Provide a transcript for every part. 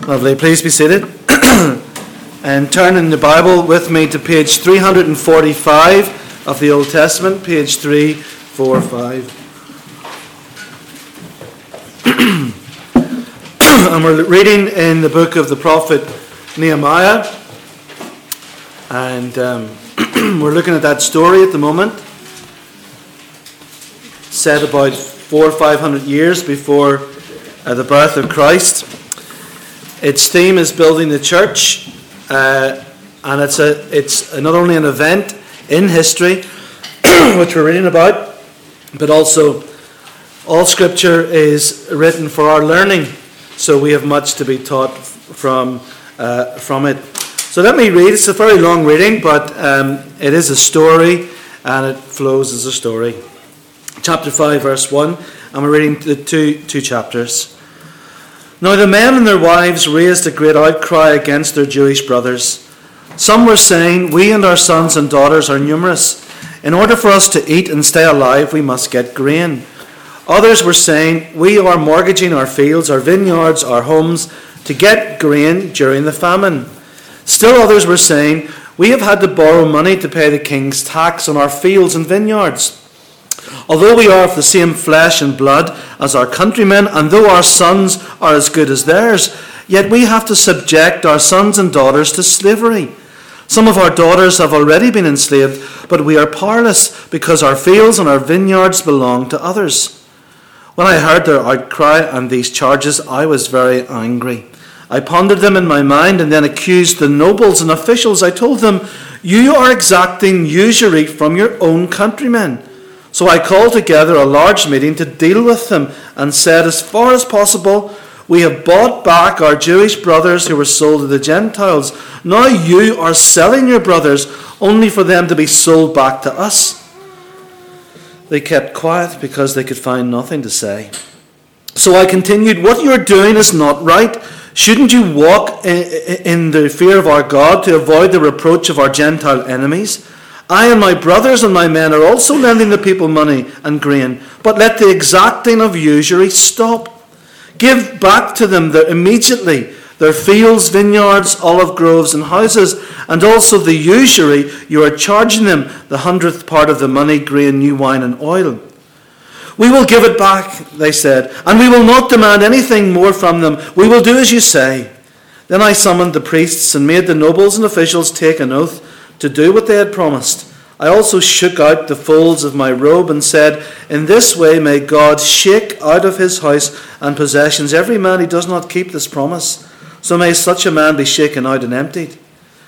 Lovely. Please be seated. And turn in the Bible with me to page 345 of the Old Testament, page 345. And we're reading in the book of the prophet Nehemiah. And we're looking at that story at the moment, set about 400 or 500 years before the birth of Christ. Its theme is building the church, and it's not only an event in history, which we're reading about, but also all Scripture is written for our learning, so we have much to be taught from it. So let me read. It's a very long reading, but it is a story, and it flows as a story. Chapter 5, verse 1, and we're reading the two chapters. Now the men and their wives raised a great outcry against their Jewish brothers. Some were saying, "We and our sons and daughters are numerous. In order for us to eat and stay alive, we must get grain." Others were saying, "We are mortgaging our fields, our vineyards, our homes to get grain during the famine." Still others were saying, "We have had to borrow money to pay the king's tax on our fields and vineyards. Although we are of the same flesh and blood as our countrymen, and though our sons are as good as theirs, yet we have to subject our sons and daughters to slavery. Some of our daughters have already been enslaved, but we are powerless because our fields and our vineyards belong to others." When I heard their outcry and these charges, I was very angry. I pondered them in my mind and then accused the nobles and officials. I told them, "You are exacting usury from your own countrymen." So I called together a large meeting to deal with them and said, "As far as possible, we have bought back our Jewish brothers who were sold to the Gentiles. Now you are selling your brothers only for them to be sold back to us." They kept quiet because they could find nothing to say. So I continued, "What you are doing is not right. Shouldn't you walk in the fear of our God to avoid the reproach of our Gentile enemies? I and my brothers and my men are also lending the people money and grain, but let the exacting of usury stop. Give back to them immediately their fields, vineyards, olive groves, and houses, and also the usury you are charging them, the 100th part of the money, grain, new wine, and oil." "We will give it back," they said, "and we will not demand anything more from them. We will do as you say." Then I summoned the priests and made the nobles and officials take an oath to do what they had promised. I also shook out the folds of my robe and said, "In this way may God shake out of his house and possessions every man who does not keep this promise. So may such a man be shaken out and emptied."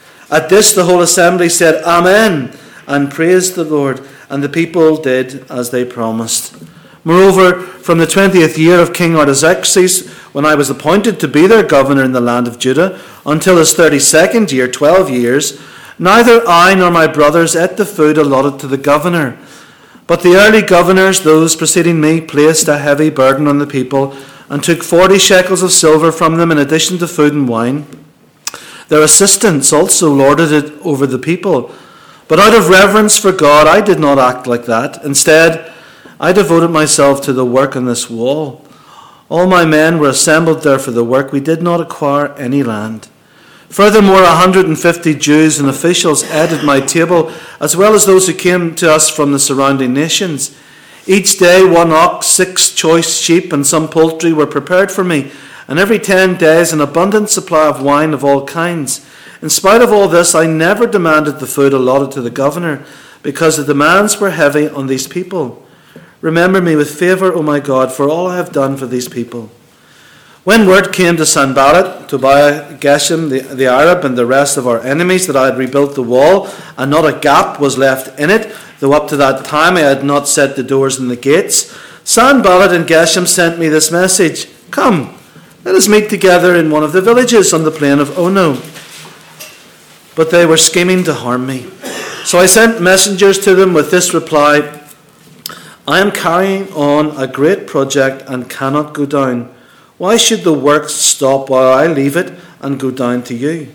At this the whole assembly said, "Amen," and praised the Lord, and the people did as they promised. Moreover, from the 20th year of King Artaxerxes, when I was appointed to be their governor in the land of Judah, until his 32nd year, 12 years, neither I nor my brothers ate the food allotted to the governor. But the early governors, those preceding me, placed a heavy burden on the people and took 40 shekels of silver from them in addition to food and wine. Their assistants also lorded it over the people. But out of reverence for God, I did not act like that. Instead, I devoted myself to the work on this wall. All my men were assembled there for the work. We did not acquire any land. Furthermore, 150 Jews and officials ate at my table, as well as those who came to us from the surrounding nations. Each day 1 ox, 6 choice sheep, and some poultry were prepared for me, and every 10 days an abundant supply of wine of all kinds. In spite of all this, I never demanded the food allotted to the governor, because the demands were heavy on these people. Remember me with favor, O my God, for all I have done for these people. When word came to Sanballat, Tobiah, Geshem, the Arab, and the rest of our enemies that I had rebuilt the wall, and not a gap was left in it, though up to that time I had not set the doors and the gates, Sanballat and Geshem sent me this message: "Come, let us meet together in one of the villages on the plain of Ono." But they were scheming to harm me. So I sent messengers to them with this reply: "I am carrying on a great project and cannot go down. Why should the work stop while I leave it and go down to you?"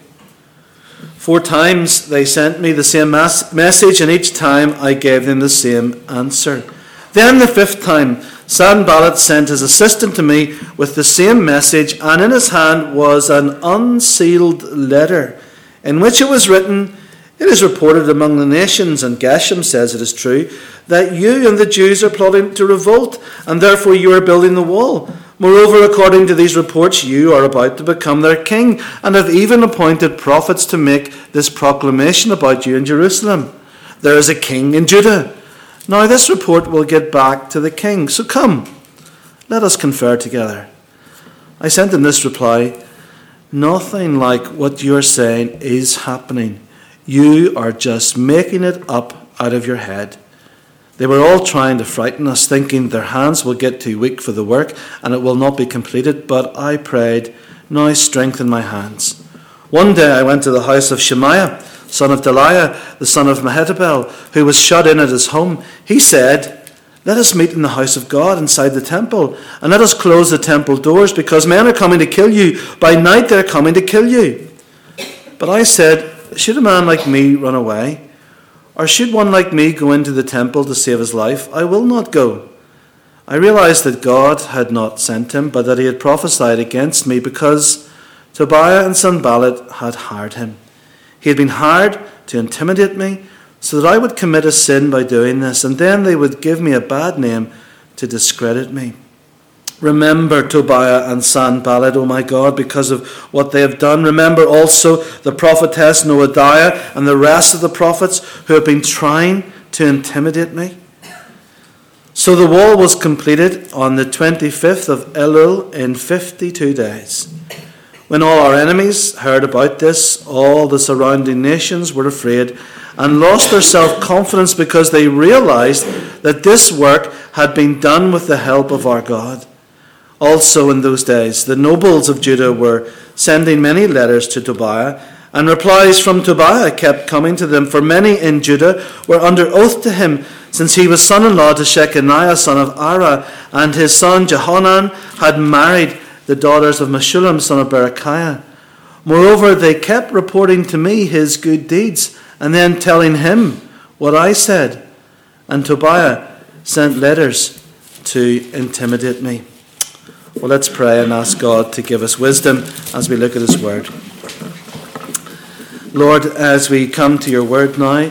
4 times they sent me the same message, and each time I gave them the same answer. Then the 5th time Sanballat sent his assistant to me with the same message, and in his hand was an unsealed letter, in which it was written, "It is reported among the nations," and Geshem says it is true, "that you and the Jews are plotting to revolt, and therefore you are building the wall. Moreover, according to these reports, you are about to become their king, and have even appointed prophets to make this proclamation about you in Jerusalem. There is a king in Judah. Now this report will get back to the king. So come, let us confer together." I sent him this reply, "Nothing like what you are saying is happening. You are just making it up out of your head." They were all trying to frighten us, thinking their hands will get too weak for the work and it will not be completed. But I prayed, "Now strengthen my hands." One day I went to the house of Shemaiah, son of Delaiah, the son of Mehetabel, who was shut in at his home. He said, "Let us meet in the house of God inside the temple, and let us close the temple doors, because men are coming to kill you. By night they are coming to kill you." But I said, "Should a man like me run away? Or should one like me go into the temple to save his life? I will not go." I realized that God had not sent him, but that he had prophesied against me, because Tobiah and Sanballat had hired him. He had been hired to intimidate me, so that I would commit a sin by doing this, and then they would give me a bad name to discredit me. Remember Tobiah and Sanballat, O my God, because of what they have done. Remember also the prophetess Noadiah and the rest of the prophets who have been trying to intimidate me. So the wall was completed on the 25th of Elul in 52 days. When all our enemies heard about this, all the surrounding nations were afraid and lost their self-confidence, because they realized that this work had been done with the help of our God. Also in those days, the nobles of Judah were sending many letters to Tobiah, and replies from Tobiah kept coming to them, for many in Judah were under oath to him, since he was son-in-law to Shechaniah, son of Ara, and his son Jehohanan had married the daughters of Meshullam, son of Berechiah. Moreover, they kept reporting to me his good deeds, and then telling him what I said. And Tobiah sent letters to intimidate me. Well, let's pray and ask God to give us wisdom as we look at his word. Lord, as we come to your word now,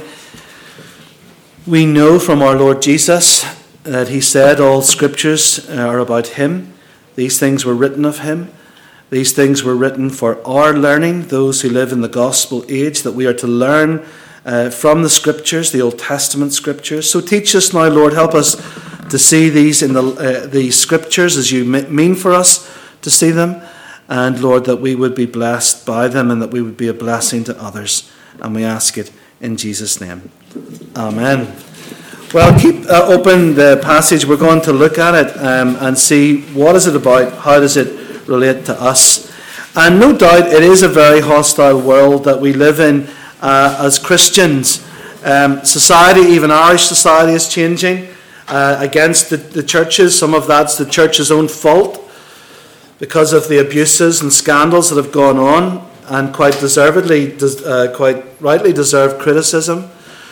we know from our Lord Jesus that he said all scriptures are about him. These things were written of him. These things were written for our learning, those who live in the gospel age, that we are to learn from the scriptures, the Old Testament scriptures. So teach us now, Lord. Help us to see these in the scriptures as you mean for us to see them. And Lord, that we would be blessed by them and that we would be a blessing to others. And we ask it in Jesus' name. Amen. Well, keep open the passage. We're going to look at it and see what is it about, how does it relate to us. And no doubt it is a very hostile world that we live in as Christians. Society, even Irish society, is changing against the churches. Some of that's the church's own fault because of the abuses and scandals that have gone on, and quite deservedly, quite rightly deserved criticism.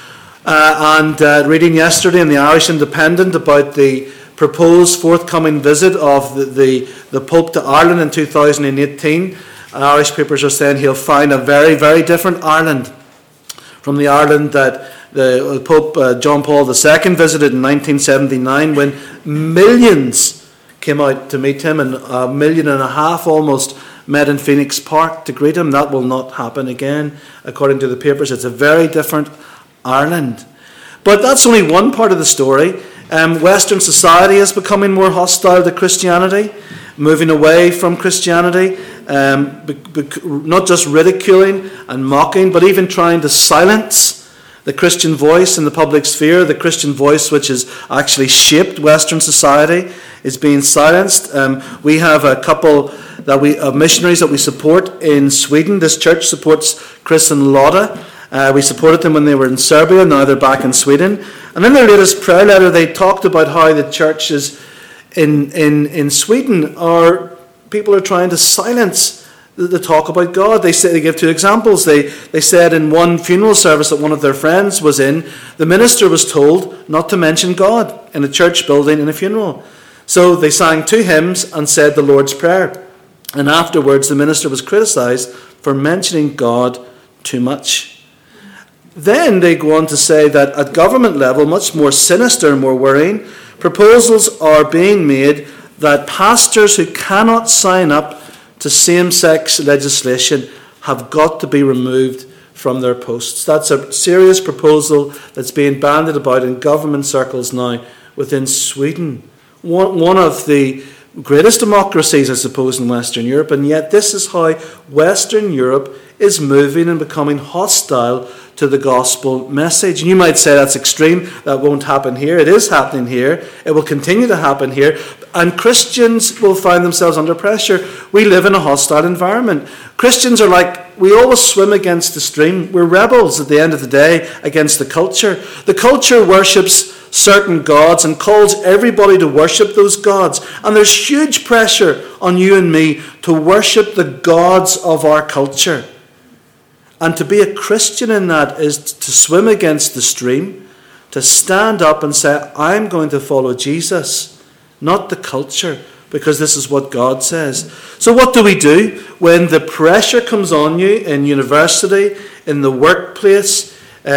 Reading yesterday in the Irish Independent about the proposed forthcoming visit of the Pope to Ireland in 2018, Irish papers are saying he'll find a very, very different Ireland from the Ireland that the Pope John Paul II visited in 1979, when millions came out to meet him, and 1.5 million almost met in Phoenix Park to greet him. That will not happen again, according to the papers. It's a very different Ireland. But that's only one part of the story. Western society is becoming more hostile to Christianity, moving away from Christianity, not just ridiculing and mocking, but even trying to silence the Christian voice in the public sphere. The Christian voice, which has actually shaped Western society, is being silenced. We have a couple of missionaries that we support in Sweden. This church supports Chris and Lotta. We supported them when they were in Serbia. Now they're back in Sweden. And in their latest prayer letter, they talked about how the churches in Sweden people are trying to silence the talk about God. They give two examples. They said in one funeral service that one of their friends was in, the minister was told not to mention God in a church building in a funeral. So they sang 2 hymns and said the Lord's Prayer. And afterwards the minister was criticised for mentioning God too much. Then they go on to say that at government level, much more sinister and more worrying, proposals are being made that pastors who cannot sign up to same-sex legislation have got to be removed from their posts. That's a serious proposal that's being bandied about in government circles now within Sweden. One of the greatest democracies, I suppose, in Western Europe, and yet this is how Western Europe is moving and becoming hostile to the gospel message. And you might say that's extreme, that won't happen here. It is happening here. It will continue to happen here. And Christians will find themselves under pressure. We live in a hostile environment. Christians are like, we always swim against the stream. We're rebels at the end of the day against the culture. The culture worships certain gods and calls everybody to worship those gods. And there's huge pressure on you and me to worship the gods of our culture. And to be a Christian in that is to swim against the stream, to stand up and say, I'm going to follow Jesus, not the culture, because this is what God says. So what do we do when the pressure comes on you in university, in the workplace,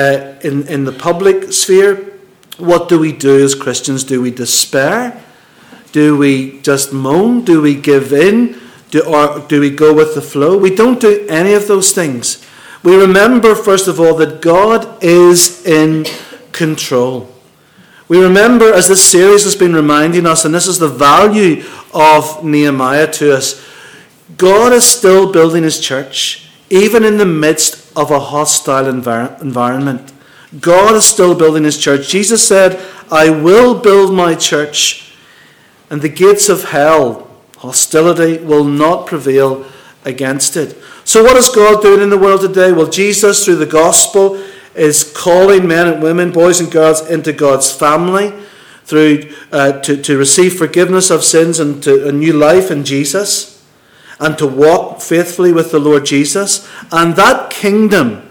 in the public sphere? What do we do as Christians? Do we despair? Do we just moan? Do we give in? Or do we go with the flow? We don't do any of those things. We remember, first of all, that God is in control. We remember, as this series has been reminding us, and this is the value of Nehemiah to us, God is still building his church, even in the midst of a hostile environment. God is still building his church. Jesus said, I will build my church, and the gates of hell, hostility, will not prevail against it. So what is God doing in the world today? Well, Jesus, through the gospel, is calling men and women, boys and girls, into God's family to receive forgiveness of sins and to a new life in Jesus, and to walk faithfully with the Lord Jesus. And that kingdom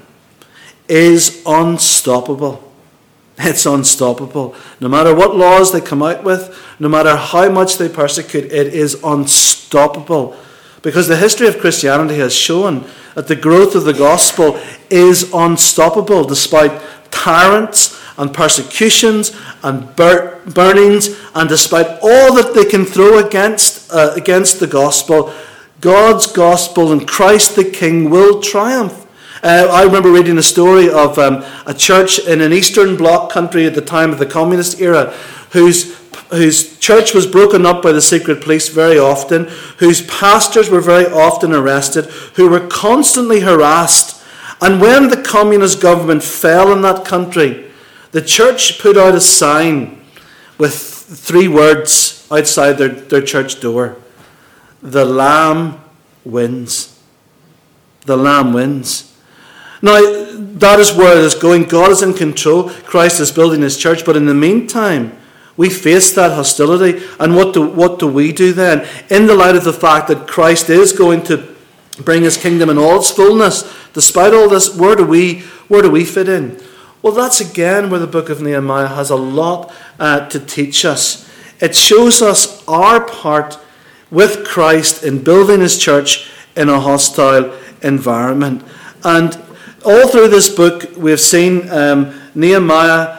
is unstoppable. It's unstoppable. No matter what laws they come out with, no matter how much they persecute, it is unstoppable. Because the history of Christianity has shown that the growth of the gospel is unstoppable despite tyrants and persecutions and burnings, and despite all that they can throw against the gospel. God's gospel and Christ the King will triumph. I remember reading a story of a church in an Eastern Bloc country at the time of the communist era whose church was broken up by the secret police very often, whose pastors were very often arrested, who were constantly harassed. And when the communist government fell in that country, the church put out a sign with 3 words outside their church door. The Lamb wins. The Lamb wins. Now, that is where it is going. God is in control. Christ is building his church. But in the meantime, we face that hostility. And what do we do then? In the light of the fact that Christ is going to bring his kingdom in all its fullness, despite all this, where do we fit in? Well, that's again where the book of Nehemiah has a lot to teach us. It shows us our part with Christ in building his church in a hostile environment. And all through this book, we have seen Nehemiah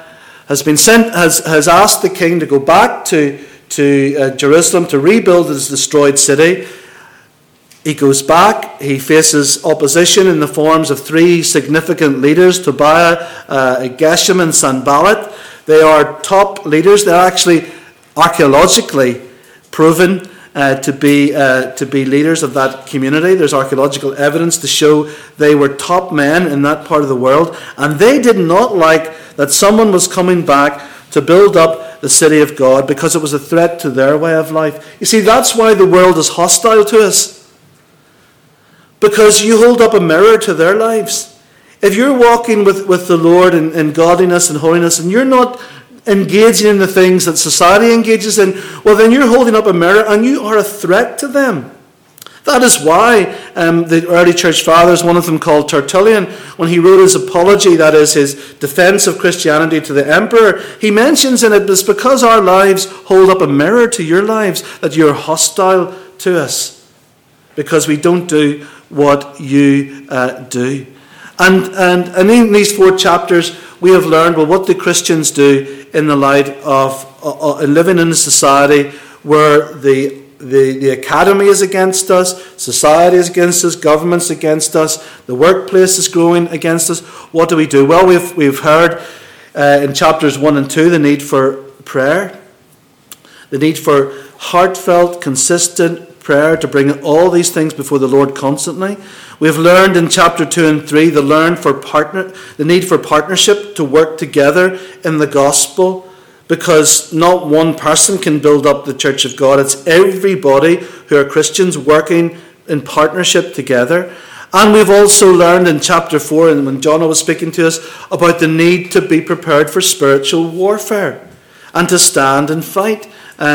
has asked the king to go back to Jerusalem to rebuild his destroyed city. He goes back. He faces opposition in the forms of 3 significant leaders, Tobiah, Geshem, and Sanballat. They are top leaders. They're actually archaeologically proven to be leaders of that community. There's archaeological evidence to show they were top men in that part of the world, and they did not like that someone was coming back to build up the city of God because it was a threat to their way of life. You see, that's why the world is hostile to us, because you hold up a mirror to their lives. If you're walking with the Lord in godliness and holiness, and you're not engaging in the things that society engages in, well, then you're holding up a mirror and you are a threat to them. That is why the early church fathers, one of them called Tertullian, when he wrote his apology, that is his defense of Christianity to the emperor, he mentions in it, it's because our lives hold up a mirror to your lives that you're hostile to us, because we don't do what you do. And in these 4 chapters, we have learned, well, what do Christians do in the light of living in a society where the academy is against us, society is against us, government's against us, the workplace is growing against us. What do we do? Well, we've heard in chapters 1 and 2 the need for prayer, the need for heartfelt, consistent prayer to bring all these things before the Lord constantly. We've learned in chapter 2 and 3 the need for partnership to work together in the gospel, because not one person can build up the church of God. It's everybody who are Christians working in partnership together. And we've also learned in chapter 4, and when John was speaking to us, about the need to be prepared for spiritual warfare and to stand and fight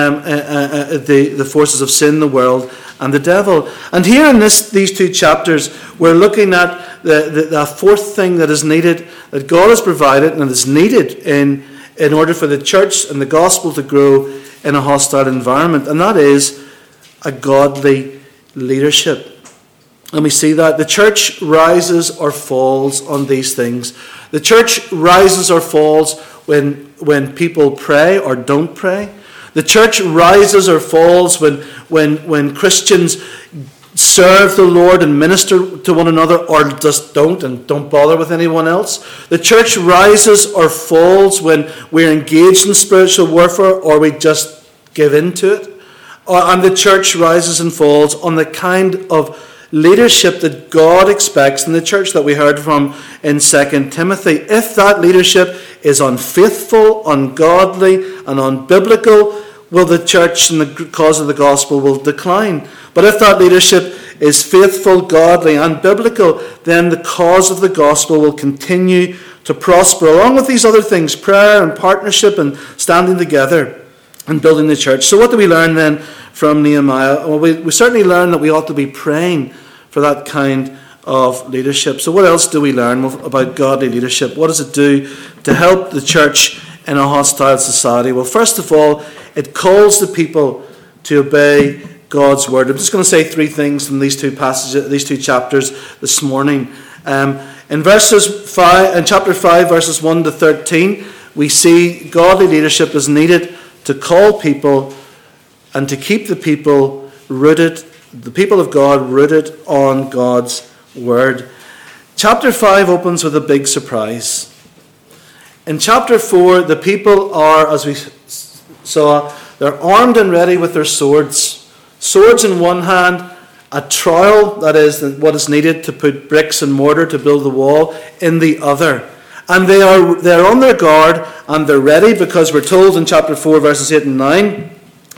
the forces of sin, the world, and the devil. And here in these 2 chapters, we're looking at the 4th thing that is needed, that God has provided and is needed in order for the church and the gospel to grow in a hostile environment, and that is a godly leadership. And we see that the church rises or falls on these things. The church rises or falls when people pray or don't pray. The church rises or falls when Christians serve the Lord and minister to one another, or just don't bother with anyone else. The church rises or falls when we're engaged in spiritual warfare, or we just give in to it. And the church rises and falls on the kind of leadership that God expects in the church that we heard from in 2 Timothy. If that leadership is unfaithful, ungodly, and unbiblical, well, the church and the cause of the gospel will decline. But if that leadership is faithful, godly, and biblical, then the cause of the gospel will continue to prosper, along with these other things, prayer and partnership and standing together and building the church. So what do we learn then from Nehemiah? Well, we certainly learn that we ought to be praying for that kind of leadership. So what else do we learn about godly leadership? What does it do to help the church in a hostile society? Well, first of all, it calls the people to obey God's word. I'm just going to say 3 things from these 2 passages, these 2 chapters this morning. In chapter 5, verses 1 to 13, we see godly leadership is needed to call people and to keep the people of God rooted on God's word. Chapter 5 opens with a big surprise. In chapter 4, the people are, as we saw, they're armed and ready with their swords. Swords in one hand, a trowel, that is what is needed to put bricks and mortar to build the wall, in the other. And they're on their guard and they're ready, because we're told in chapter 4, verses 8 and 9,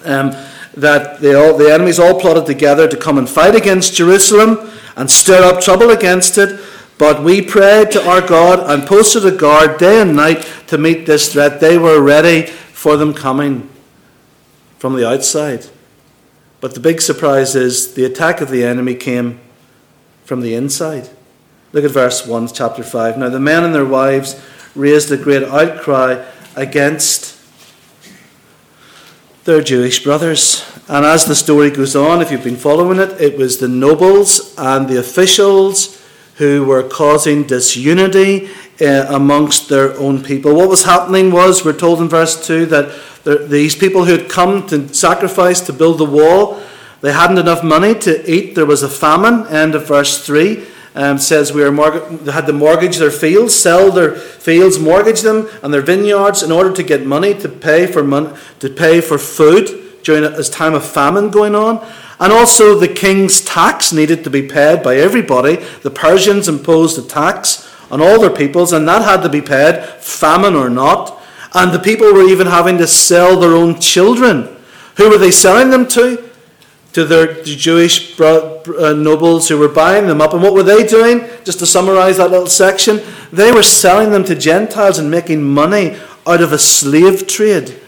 that the enemies all plotted together to come and fight against Jerusalem and stir up trouble against it. But we prayed to our God and posted a guard day and night to meet this threat. They were ready for them coming from the outside. But the big surprise is the attack of the enemy came from the inside. Look at verse 1, chapter 5. Now the men and their wives raised a great outcry against their Jewish brothers. And as the story goes on, if you've been following it, it was the nobles and the officials who were causing disunity amongst their own people. What was happening was, we're told in verse 2, that these people who had come to sacrifice to build the wall, they hadn't enough money to eat. There was a famine. End of verse 3 says they had to mortgage their fields, sell their fields, mortgage them and their vineyards in order to get money to pay for food during a time of famine going on. And also the king's tax needed to be paid by everybody. The Persians imposed a tax on all their peoples, and that had to be paid, famine or not. And the people were even having to sell their own children. Who were they selling them to? To their Jewish nobles who were buying them up. And what were they doing? Just to summarize that little section, they were selling them to Gentiles and making money out of a slave trade.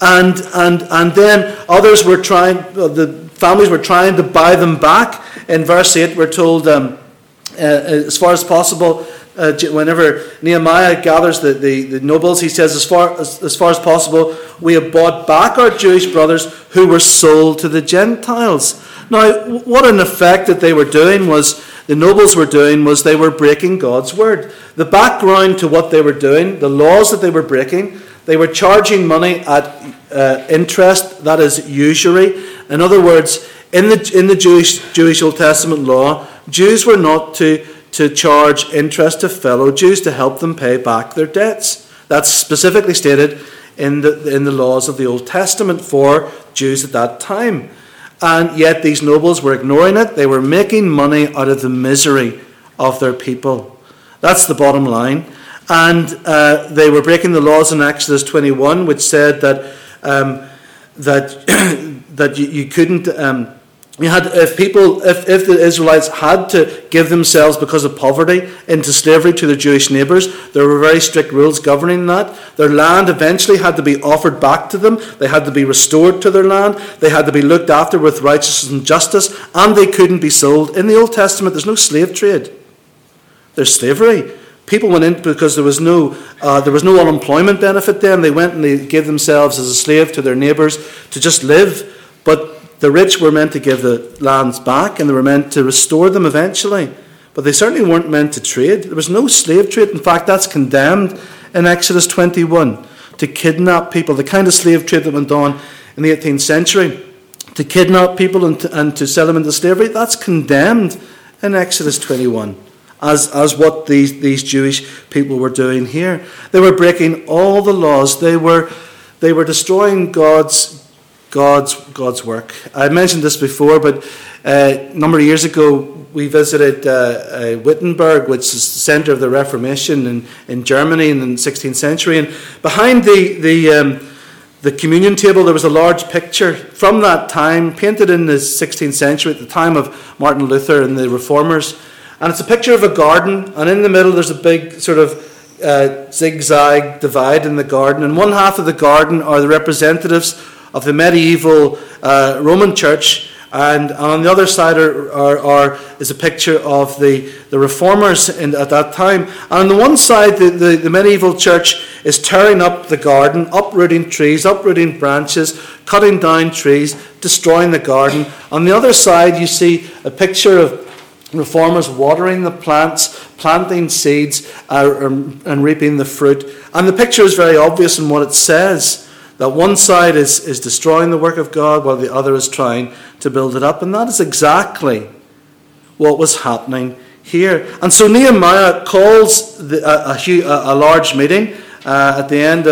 And then others were trying, the families were trying to buy them back. In verse 8 we're told, as far as possible, whenever Nehemiah gathers the nobles, he says, as far as possible, we have bought back our Jewish brothers who were sold to the Gentiles. Now, what in effect that they were doing was, the nobles were doing, was they were breaking God's word. The background to what they were doing, the laws that they were breaking, they were charging money at interest, that is usury. In other words, in the Jewish Old Testament law, Jews were not to charge interest to fellow Jews to help them pay back their debts. That's specifically stated in the laws of the Old Testament for Jews at that time. And yet these nobles were ignoring it. They were making money out of the misery of their people. That's the bottom line. And they were breaking the laws in Exodus 21, which said that you couldn't. If the Israelites had to give themselves because of poverty into slavery to their Jewish neighbours, there were very strict rules governing that. Their land eventually had to be offered back to them. They had to be restored to their land. They had to be looked after with righteousness and justice, and they couldn't be sold. In the Old Testament, there's no slave trade. There's slavery. People went in because there was no unemployment benefit then. They went and they gave themselves as a slave to their neighbours to just live. But the rich were meant to give the lands back, and they were meant to restore them eventually. But they certainly weren't meant to trade. There was no slave trade. In fact, that's condemned in Exodus 21, to kidnap people. The kind of slave trade that went on in the 18th century, to kidnap people and to sell them into slavery, that's condemned in Exodus 21 as what these Jewish people were doing here. They were breaking all the laws. They were destroying God's work. I mentioned this before, but a number of years ago we visited Wittenberg, which is the centre of the Reformation in Germany in the 16th century. And behind the communion table there was a large picture from that time, painted in the 16th century at the time of Martin Luther and the Reformers. And it's a picture of a garden, and in the middle there's a big sort of zigzag divide in the garden. And one half of the garden are the representatives of the medieval Roman Church, and on the other side is a picture of the Reformers at that time. And on the one side, the medieval church is tearing up the garden, uprooting trees, uprooting branches, cutting down trees, destroying the garden. On the other side, you see a picture of Reformers watering the plants, planting seeds, and reaping the fruit. And the picture is very obvious in what it says. That one side is destroying the work of God while the other is trying to build it up. And that is exactly what was happening here. And so Nehemiah calls a large meeting at the end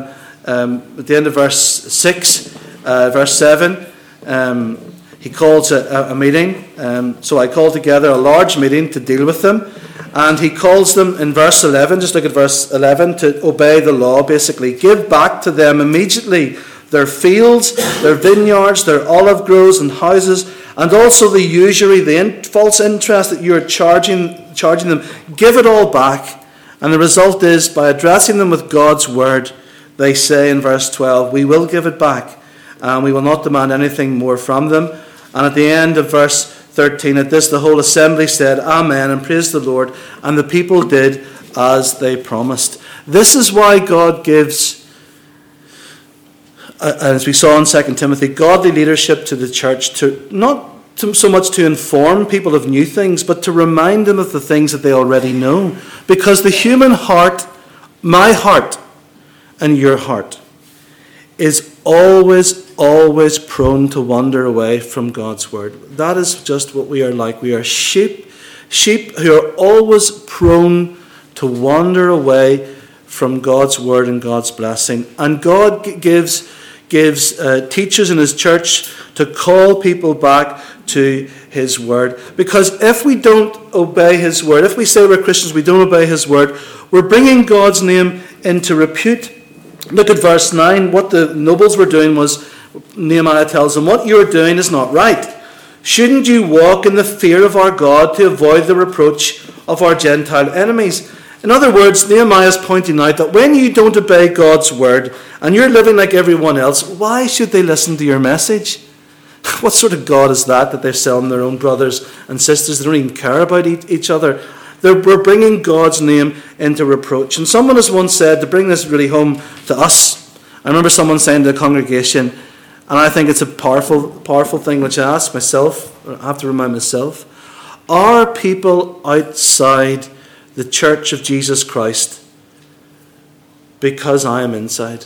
of verse 6, verse 7. He calls a meeting. So I call together a large meeting to deal with them. And he calls them in verse 11, just look at verse 11, to obey the law, basically. Give back to them immediately their fields, their vineyards, their olive groves and houses, and also the usury, the false interest that you are charging them. Give it all back. And the result is, by addressing them with God's word, they say in verse 12, we will give it back, and we will not demand anything more from them. And at the end of verse 13, at this the whole assembly said, Amen, and praised the Lord, and the people did as they promised. This is why God gives, as we saw in 2 Timothy, godly leadership to the church, so much to inform people of new things, but to remind them of the things that they already know. Because the human heart, my heart and your heart, is always prone to wander away from God's word. That is just what we are like. We are sheep who are always prone to wander away from God's word and God's blessing. And God gives teachers in his church to call people back to his word. Because if we don't obey his word, if we say we're Christians, we don't obey his word, we're bringing God's name into repute. Look at verse 9. What the nobles were doing was, Nehemiah tells them, what you're doing is not right. Shouldn't you walk in the fear of our God to avoid the reproach of our Gentile enemies? In other words, Nehemiah is pointing out that when you don't obey God's word and you're living like everyone else, why should they listen to your message? What sort of God is that they're selling their own brothers and sisters? They don't even care about each other. We're bringing God's name into reproach. And someone has once said, to bring this really home to us, I remember someone saying to the congregation, and I think it's a powerful thing which I ask myself, or I have to remind myself, are people outside the church of Jesus Christ because I am inside?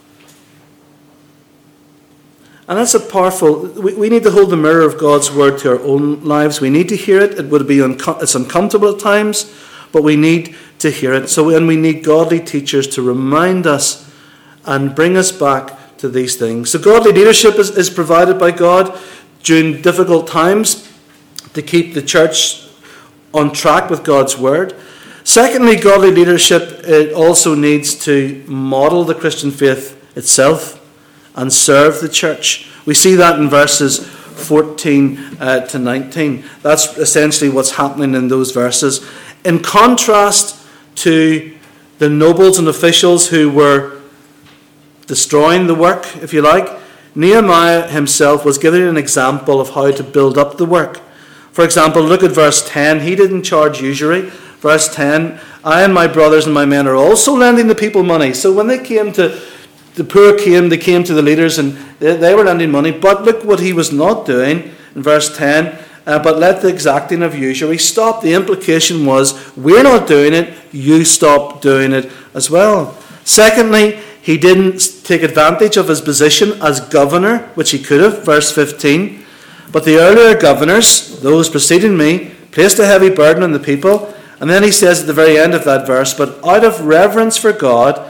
And that's a powerful, we need to hold the mirror of God's word to our own lives. We need to hear it. It's uncomfortable at times, but we need to hear it. And we need godly teachers to remind us and bring us back to these things. So godly leadership is provided by God during difficult times to keep the church on track with God's word. Secondly, godly leadership, it also needs to model the Christian faith itself and serve the church. We see that in verses 14 to 19. That's essentially what's happening in those verses. In contrast to the nobles and officials who were destroying the work, if you like, Nehemiah himself was giving an example of how to build up the work. For example, look at verse 10. He didn't charge usury. Verse 10, I and my brothers and my men are also lending the people money. So when they came to the poor they came to the leaders and they were lending money. But look what he was not doing in verse 10. But let the exacting of usury stop. The implication was, we're not doing it, you stop doing it as well. Secondly, he didn't take advantage of his position as governor, which he could have. Verse 15. But the earlier governors, those preceding me, placed a heavy burden on the people. And then he says at the very end of that verse, but out of reverence for God,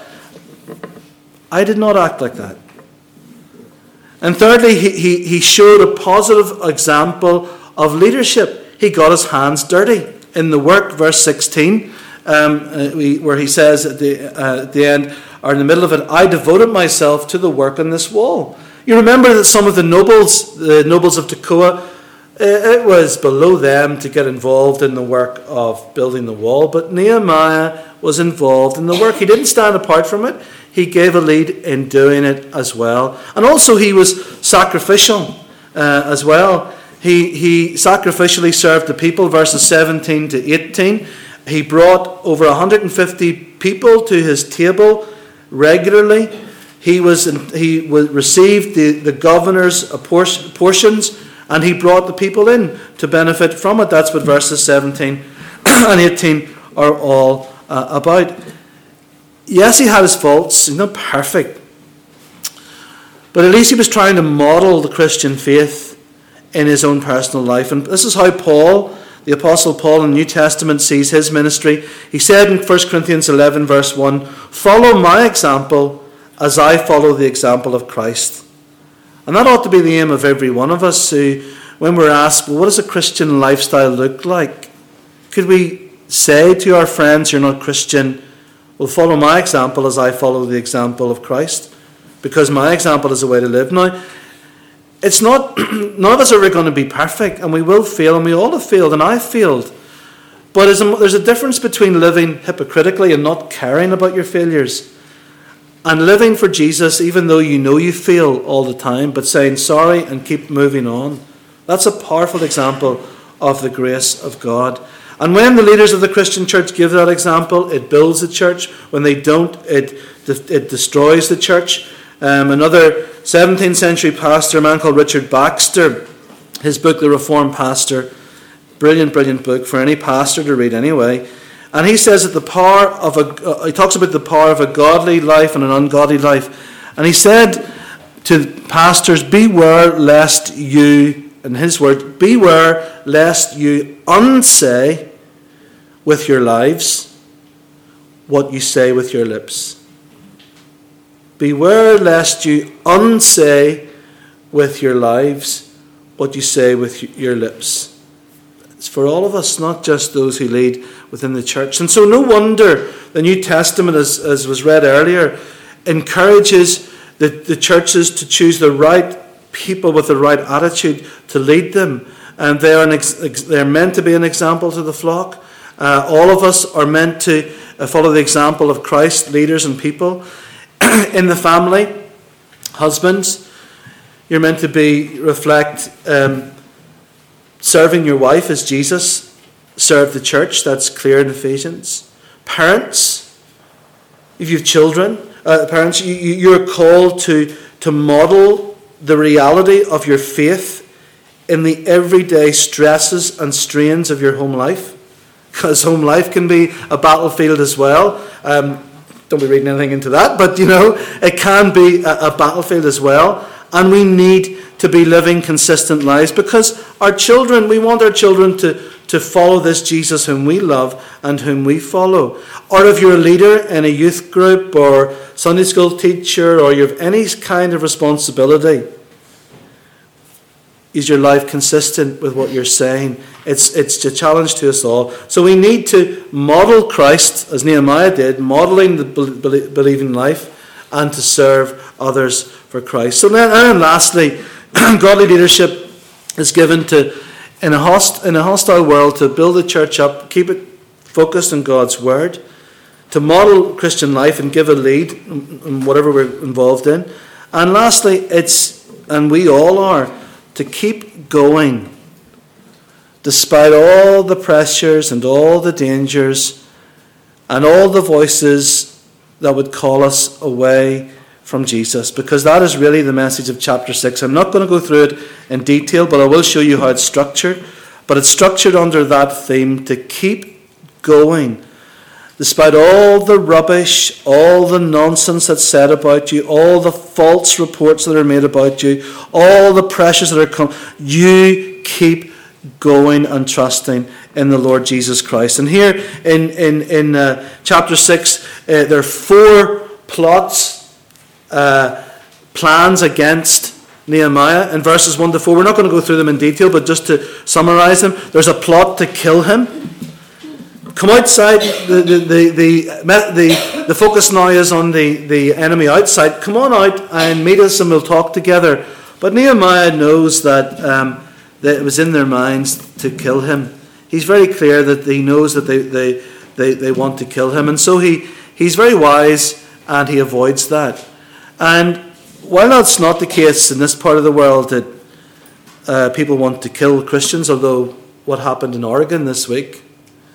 I did not act like that. And thirdly, he showed a positive example of leadership. He got his hands dirty in the work, verse 16, where he says at the end, or in the middle of it, I devoted myself to the work on this wall. You remember that some of the nobles of Tekoa, it was below them to get involved in the work of building the wall, but Nehemiah was involved in the work. He didn't stand apart from it. He gave a lead in doing it as well. And also he was sacrificial as well. He sacrificially served the people, verses 17 to 18. He brought over 150 people to his table regularly. He received the governor's portions, and he brought the people in to benefit from it. That's what verses 17 and 18 are all about. Yes, he had his faults. He's not perfect. But at least he was trying to model the Christian faith in his own personal life. And this is how Paul, the Apostle Paul in the New Testament, sees his ministry. He said in 1 Corinthians 11, verse 1, follow my example as I follow the example of Christ. And that ought to be the aim of every one of us who, when we're asked, well, what does a Christian lifestyle look like? Could we say to our friends, you're not Christian, well, follow my example as I follow the example of Christ, because my example is the way to live. Now, it's not, none of us are going to be perfect, and we will fail, and we all have failed, and I've failed. But there's a difference between living hypocritically and not caring about your failures, and living for Jesus even though you know you fail all the time, but saying sorry and keep moving on. That's a powerful example of the grace of God. And when the leaders of the Christian church give that example, it builds the church. When they don't, it destroys the church. Another 17th century pastor, a man called Richard Baxter, his book, The Reformed Pastor, brilliant book for any pastor to read anyway. And he says that he talks about the power of a godly life and an ungodly life. And he said to pastors, beware lest you, in his words, beware lest you unsay with your lives what you say with your lips. Beware lest you unsay with your lives what you say with your lips. It's for all of us, not just those who lead within the church. And so no wonder the New Testament, as was read earlier, encourages the churches to choose the right people with the right attitude to lead them. And they're meant to be an example to the flock. All of us are meant to follow the example of Christ, leaders and people. In the family, husbands, you're meant to reflect serving your wife as Jesus served the church. That's clear in Ephesians. Parents, if you have children, parents, you're called to model the reality of your faith in the everyday stresses and strains of your home life. Because home life can be a battlefield as well. Don't be reading anything into that, but it can be a battlefield as well. And we need to be living consistent lives because we want our children to follow this Jesus whom we love and whom we follow. Or if you're a leader in a youth group or Sunday school teacher or you have any kind of responsibility, is your life consistent with what you're saying? It's a challenge to us all. So we need to model Christ, as Nehemiah did, modeling the believing life, and to serve others for Christ. So then lastly, godly leadership is given in a hostile world to build the church up, keep it focused on God's word, to model Christian life and give a lead in whatever we're involved in. And lastly, and we all are, to keep going despite all the pressures and all the dangers and all the voices that would call us away from Jesus, because that is really the message of chapter 6. I'm not going to go through it in detail, but I will show you how it's structured. But it's structured under that theme, to keep going despite all the rubbish, all the nonsense that's said about you, all the false reports that are made about you, all the pressures that are coming. You keep going and trusting in the Lord Jesus Christ. And here in chapter 6, there are 4 plans against Nehemiah in verses 1 to 4. We're not going to go through them in detail, but just to summarize them, there's a plot to kill him. Come outside. The focus now is on the enemy outside. Come on out and meet us and we'll talk together. But Nehemiah knows that it was in their minds to kill him. He's very clear that he knows that they want to kill him. And so he's very wise and he avoids that. And while that's not the case in this part of the world that people want to kill Christians, although what happened in Oregon this week,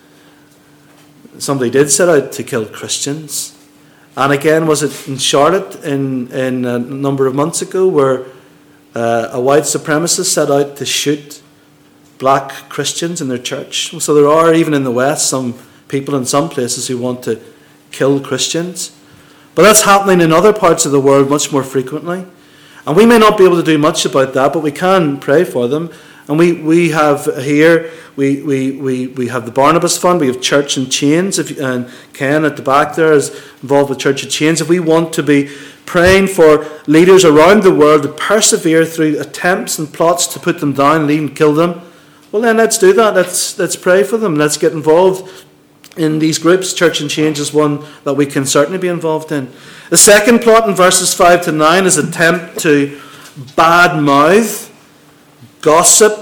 somebody did set out to kill Christians. And again, was it in Charlotte in a number of months ago where a white supremacist set out to shoot black Christians in their church? So there are, even in the West, some people in some places who want to kill Christians. But that's happening in other parts of the world much more frequently. And we may not be able to do much about that, but we can pray for them. And we have here, we have the Barnabas Fund, we have Church in Chains, and Ken at the back there is involved with Church in Chains. If we want to be praying for leaders around the world to persevere through attempts and plots to put them down and even kill them, well then let's do that. Let's pray for them. Let's get involved in these groups. Church in Change is one that we can certainly be involved in. The second plot in verses 5 to 9 is an attempt to badmouth, gossip,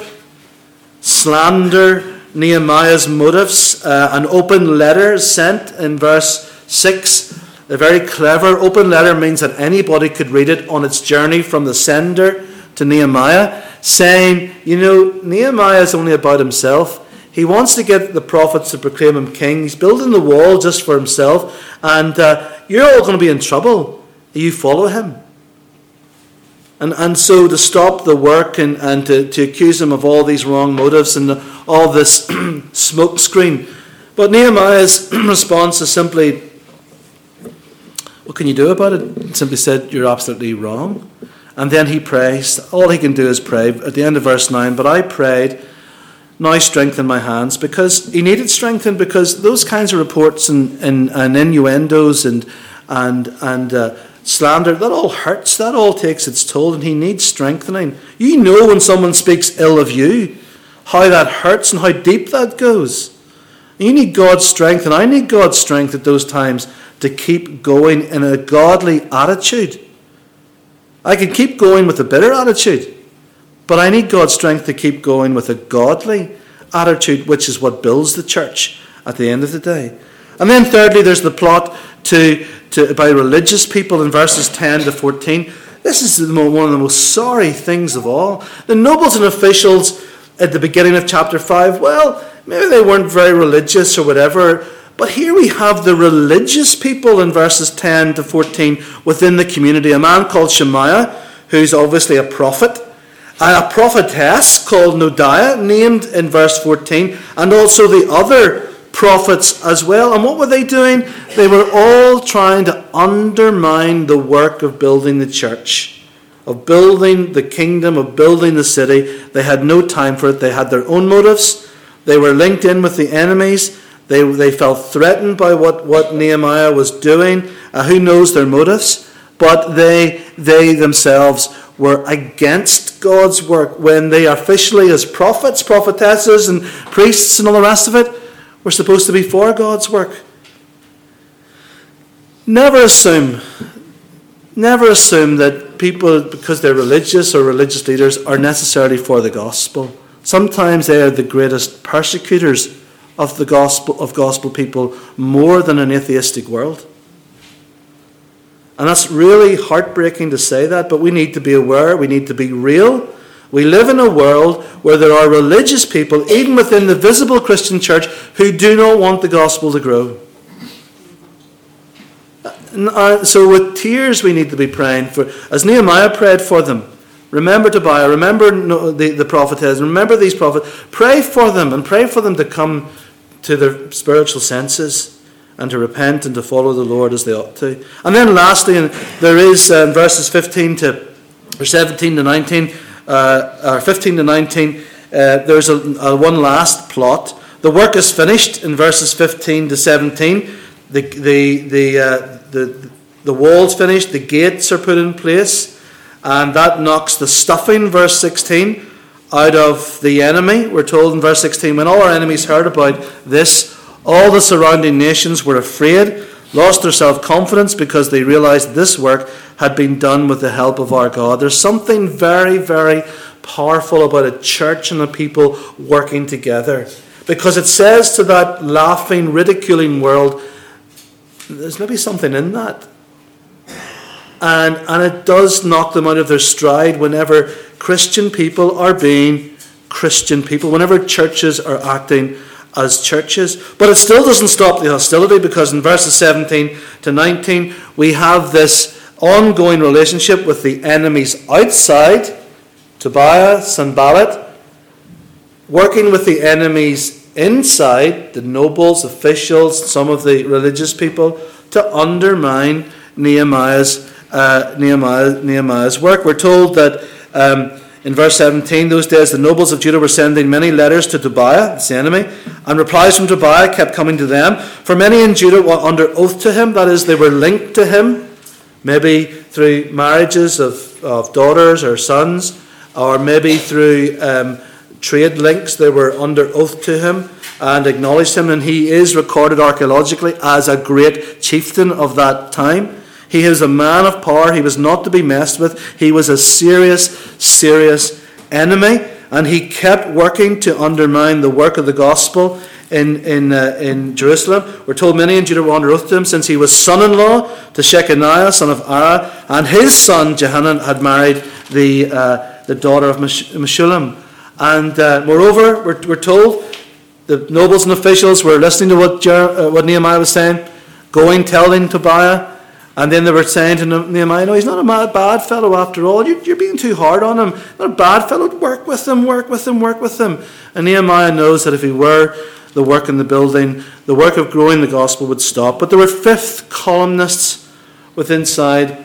slander Nehemiah's motives. An open letter sent in verse 6. A very clever open letter means that anybody could read it on its journey from the sender to Nehemiah, saying, Nehemiah is only about himself. He wants to get the prophets to proclaim him king. He's building the wall just for himself. And you're all going to be in trouble if you follow him. And so to stop the work and to accuse him of all these wrong motives and all this smoke screen. But Nehemiah's response is simply, what can you do about it? He simply said, you're absolutely wrong. And then he prays. All he can do is pray. At the end of verse 9, but I prayed, now strengthen my hands. Because he needed strengthened, because those kinds of reports and innuendos and slander, that all hurts. That all takes its toll, and he needs strengthening. You know when someone speaks ill of you, how that hurts and how deep that goes. You need God's strength, and I need God's strength at those times to keep going in a godly attitude. I can keep going with a bitter attitude, but I need God's strength to keep going with a godly attitude, which is what builds the church at the end of the day. And then thirdly, there's the plot by religious people in verses 10 to 14. This is one of the most sorry things of all. The nobles and officials at the beginning of chapter 5, well, maybe they weren't very religious or whatever, but here we have the religious people in verses 10 to 14 within the community. A man called Shemaiah, who's obviously a prophet, and a prophetess called Noadiah, named in verse 14, and also the other prophets as well. And what were they doing? They were all trying to undermine the work of building the church, of building the kingdom, of building the city. They had no time for it. They had their own motives. They were linked in with the enemies. They felt threatened by what Nehemiah was doing. Who knows their motives? But they themselves were against God's work when they officially, as prophets, prophetesses, and priests and all the rest of it, were supposed to be for God's work. Never assume that people, because they're religious or religious leaders, are necessarily for the gospel. Sometimes they are the greatest persecutors of the gospel people, more than an atheistic world. And that's really heartbreaking to say that, but we need to be aware, we need to be real. We live in a world where there are religious people, even within the visible Christian church, who do not want the gospel to grow. So with tears we need to be praying for, as Nehemiah prayed for them. Remember Tobiah, remember the prophetess, remember these prophets. Pray for them, and pray for them to come to their spiritual senses and to repent and to follow the Lord as they ought to. And then lastly, there is verses 17 to 19, or 15 to 19, there's a one last plot. The work is finished in verses 15 to 17. The wall's finished, the gates are put in place, and that knocks the stuffing, verse 16, out of the enemy. We're told in verse 16, when all our enemies heard about this, all the surrounding nations were afraid, lost their self-confidence because they realized this work had been done with the help of our God. There's something very, very powerful about a church and a people working together. Because it says to that laughing, ridiculing world, there's maybe something in that. And it does knock them out of their stride whenever Christian people are being Christian people, whenever churches are acting as churches. But it still doesn't stop the hostility, because in verses 17 to 19 we have this ongoing relationship with the enemies outside, Tobiah, Sanballat, working with the enemies inside, the nobles, officials, some of the religious people, to undermine Nehemiah's work. We're told that in verse 17, those days the nobles of Judah were sending many letters to Tobiah, that's the enemy, and replies from Tobiah kept coming to them. For many in Judah were under oath to him, that is, they were linked to him, maybe through marriages of daughters or sons, or maybe through trade links. They were under oath to him and acknowledged him, and he is recorded archaeologically as a great chieftain of that time. He is a man of power. He was not to be messed with. He was a serious, serious enemy, and he kept working to undermine the work of the gospel in Jerusalem. We're told many in Judah were under oath to him, since he was son-in-law to Shechaniah, son of Ara, and his son Jehanan had married the daughter of Meshullam. And moreover, we're told the nobles and officials were listening to what Nehemiah was saying, going, telling Tobiah. And then they were saying to Nehemiah, no, he's not a bad fellow after all. You're being too hard on him. Not a bad fellow. Work with him, work with him, work with him. And Nehemiah knows that if he were, the work in the building, the work of growing the gospel would stop. But there were fifth columnists inside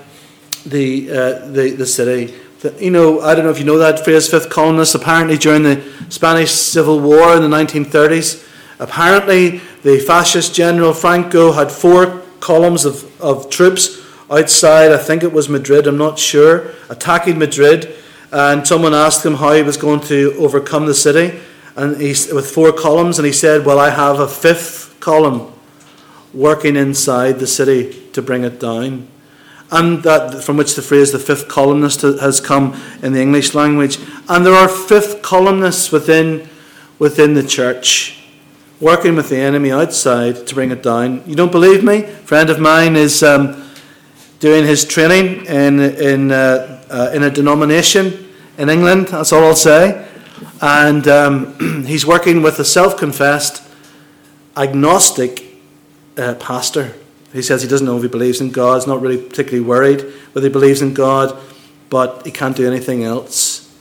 the city. I don't know if you know that phrase, fifth columnists. Apparently during the Spanish Civil War in the 1930s, apparently the fascist general Franco had 4 columns of troops outside, I think it was Madrid, I'm not sure, attacking Madrid, and someone asked him how he was going to overcome the city, and with 4 columns, and he said, well, I have a 5th column working inside the city to bring it down. And that from which the phrase the 5th columnist has come in the English language. And there are 5th columnists within the church, working with the enemy outside to bring it down. You don't believe me? A friend of mine is doing his training in a denomination in England. That's all I'll say. And he's working with a self-confessed agnostic pastor. He says he doesn't know if he believes in God. He's not really particularly worried whether he believes in God, but he can't do anything else.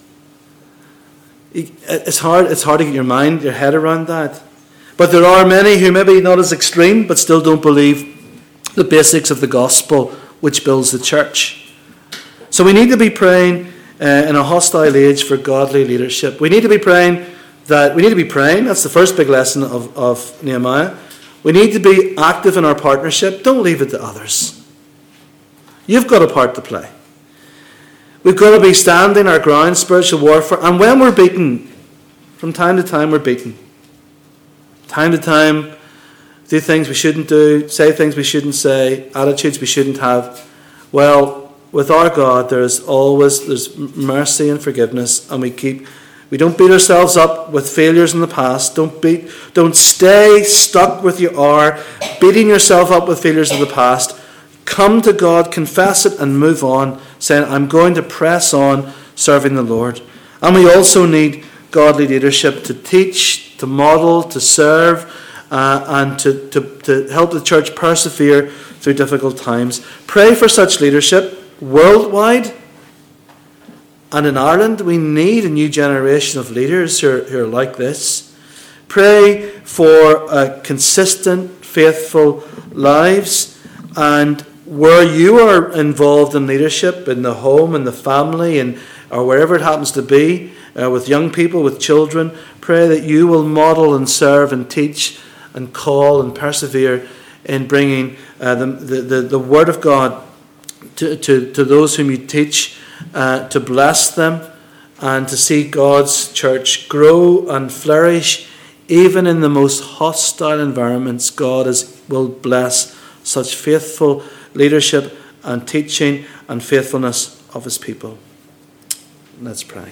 It's hard to get your head around that. But there are many who maybe not as extreme, but still don't believe the basics of the gospel which builds the church. So we need to be praying in a hostile age for godly leadership. We need to be praying. That's the first big lesson of Nehemiah. We need to be active in our partnership. Don't leave it to others. You've got a part to play. We've got to be standing our ground, spiritual warfare. And when we're beaten, from time to time we're beaten. Time to time, do things we shouldn't do, say things we shouldn't say, attitudes we shouldn't have. Well, with our God, there's mercy and forgiveness, and we don't beat ourselves up with failures in the past. Don't stay stuck with beating yourself up with failures of the past. Come to God, confess it, and move on, saying, I'm going to press on serving the Lord. And we also need godly leadership to teach, to model, to serve, and to help the church persevere through difficult times. Pray for such leadership worldwide. And in Ireland, we need a new generation of leaders who are like this. Pray for consistent, faithful lives. And where you are involved in leadership, in the home, in the family, or wherever it happens to be, with young people, with children, pray that you will model and serve and teach and call and persevere in bringing the Word of God to those whom you teach, to bless them and to see God's church grow and flourish. Even in the most hostile environments, God will bless such faithful leadership and teaching and faithfulness of his people. Let's pray.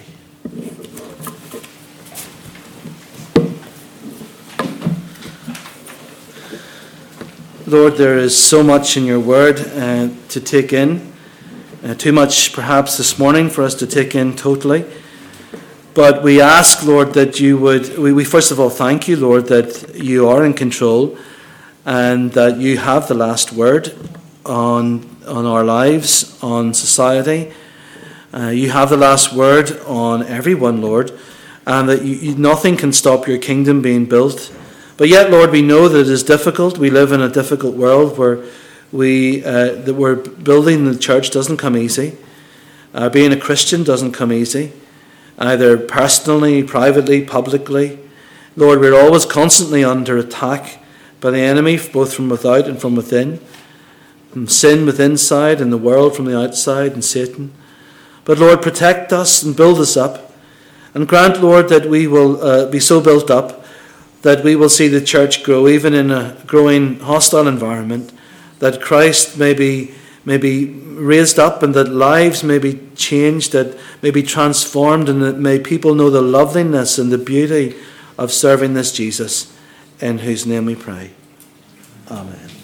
Lord, there is so much in your word to take in. Too much perhaps this morning for us to take in totally. But we ask, Lord, that you would, we first of all thank you, Lord, that you are in control and that you have the last word on our lives, on society. You have the last word on everyone, Lord, and that nothing can stop your kingdom being built. But yet, Lord, we know that it is difficult. We live in a difficult world where we're building the church doesn't come easy. Being a Christian doesn't come easy, either personally, privately, publicly. Lord, we're always constantly under attack by the enemy, both from without and from within. From sin within inside and the world from the outside and Satan. But Lord, protect us and build us up. And grant, Lord, that we will be so built up that we will see the church grow even in a growing hostile environment, that Christ may be raised up and that lives may be changed, that may be transformed, and that may people know the loveliness and the beauty of serving this Jesus, in whose name we pray. Amen.